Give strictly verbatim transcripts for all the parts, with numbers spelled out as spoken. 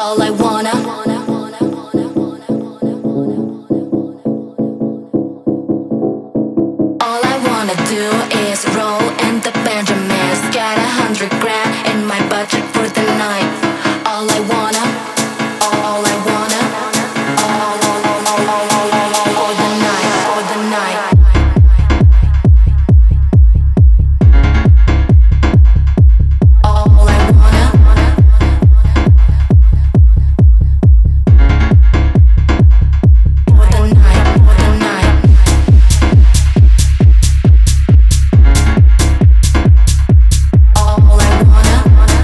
All I wanna, all I wanna do is roll in the Benjamins. Got a hundred grand in my budget for the night. All I wanna, all I wanna, all, all, all, all, all, all, all, all, all the night, all the night. All I wanna, for the night, for the night. All I wanna,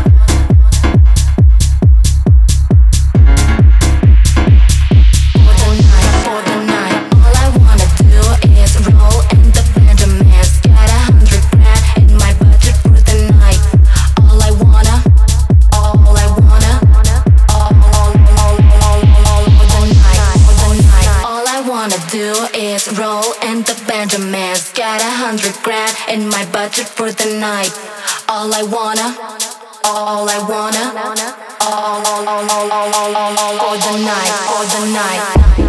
for the night, for the night. All I wanna do is roll in the Benjamins. Got a hundred grand in my budget for the night. All I wanna, all I wanna, all, all, all, all, all, all, for the night, for the night. All I wanna do is roll in the Benjamins. Got a hundred grand in my budget for the night. All I wanna, all I wanna, all, all, all, all, all, all, all, all, all, for the night, for the night.